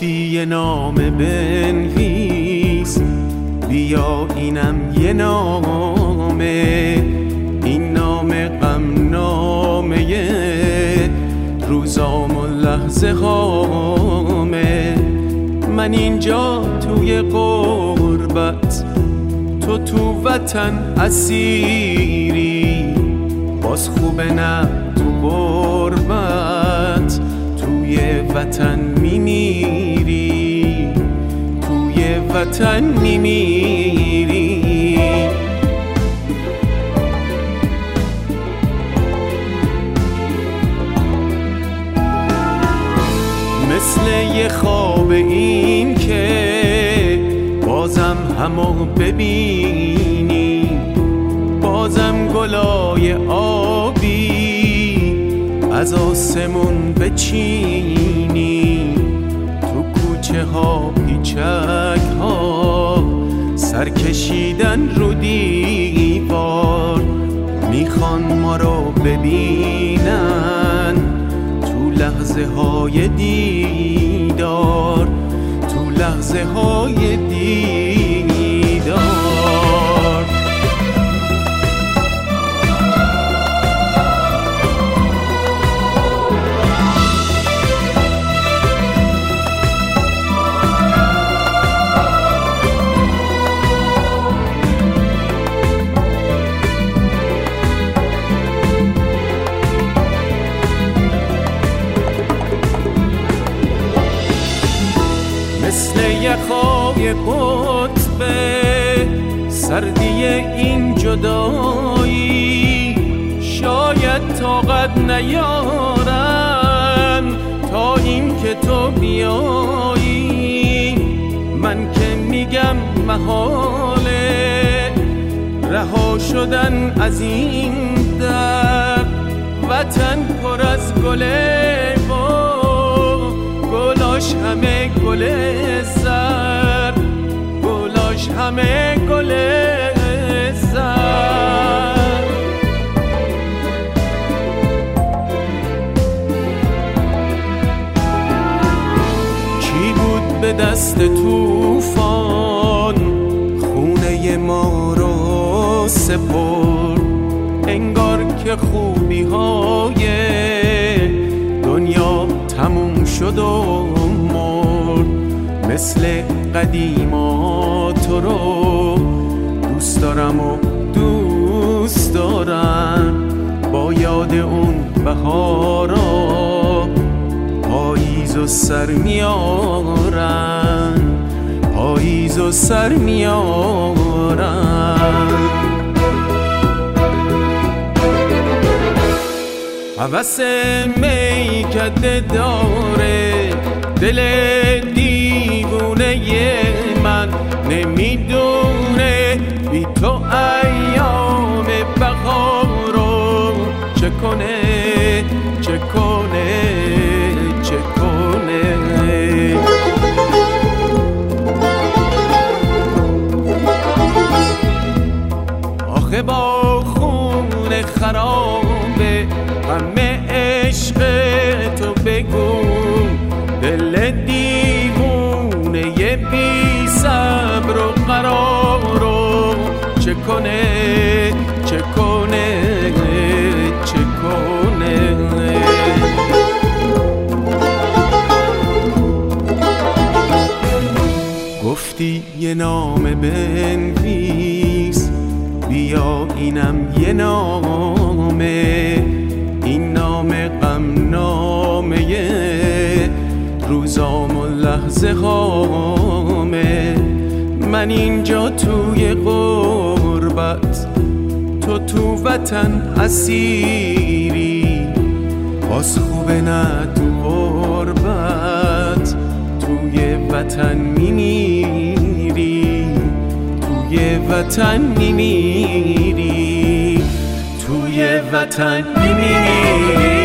گفتی یه نامه بنویس، بیا اینم یه نامه، این نامه غم نامه روزام و لحظه هامه. من اینجا توی غربت، تو تو وطن اسیری، باز خوبه نه تو غربت توی وطن میمیری، توی وطن میمیری. مثل یه خواب این که بازم همو ببینی، بازم گلای آبی از آسمون بچینی، تو کوچه ها پیچک ها سر کشیدن رو دیوار، میخوان ما رو ببینن تو لحظه های دیدار، تو لحظه های دیدار. مثل یخای قطب سردی این جدایی، شاید طاقت نیارم تا این که تو بیایی. من که میگم محاله رها شدن از این در، وطن پر از گله گلاش همه گل زر، گلاش همه گل زر. کی بود به دست طوفان خونه ما رو سپرد، انگار که خوبی های دنیا تموم شد و مرد. مثل قدیما تو رو دوست دارم و دوست دارم، با یاد اون بهارا پاییز و سر میارن، پاییز و سر میارن. هوس میکده داره دل دیوونه من، نمیدونه بی تو ایام بهارو چه کنه چه کنه چه کنه. آخه با خون خرابه همه عشق تو بگو، دل دیوونه یه بی صبر و قرارو چه کنه چه کنه چه کنه. گفتی یه نامه بنویس، بیا اینم یه نامه، این نامه غم نامه روزام و لحظه هامه. من اینجا توی غربت، تو تو وطن اسیری، باز خوبه نه تو غربت توی وطن میمیری، توی وطن میمیری، توی وطن میمیری.